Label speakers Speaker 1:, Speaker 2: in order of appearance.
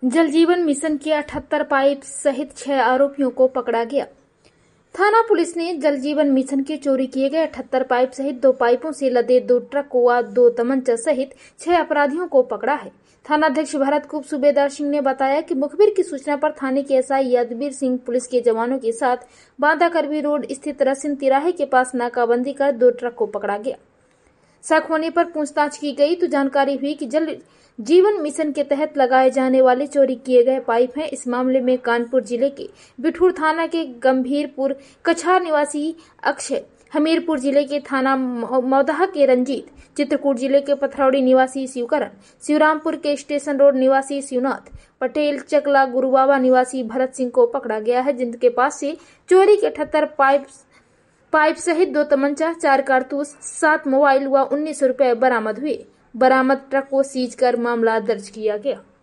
Speaker 1: जल जीवन मिशन के 78 पाइप सहित 6 आरोपियों को पकड़ा गया। थाना पुलिस ने जल जीवन मिशन के चोरी किए गए 78 पाइप सहित 2 पाइपों से लदे 2 ट्रक व 2 तमंचा सहित 6 अपराधियों को पकड़ा है। थानाध्यक्ष भरत कुप सूबेदार सिंह ने बताया कि मुखबिर की सूचना पर थाने के एसआई यादवीर सिंह पुलिस के जवानों के साथ बांदा करवी रोड स्थित रसिन तिराहे के पास नाकाबंदी कर 2 ट्रक को पकड़ा गया। शक होने पर पूछताछ की गई तो जानकारी हुई कि जल जीवन मिशन के तहत लगाए जाने वाले चोरी किए गए पाइप हैं। इस मामले में कानपुर जिले के बिठूर थाना के गंभीरपुर कछार निवासी अक्षय, हमीरपुर जिले के थाना मौदाह के रंजीत, चित्रकूट जिले के पथरौड़ी निवासी शिवकरण, शिवरामपुर के स्टेशन रोड निवासी शिवनाथ पटेल, चकला गुरुबाबा निवासी भरत सिंह को पकड़ा गया है, जिनके पास से चोरी के 78 पाइप सहित 2 तमंचा, 4 कारतूस, 7 मोबाइल व 1900 रुपए बरामद हुए। बरामद ट्रक को सीज कर मामला दर्ज किया गया।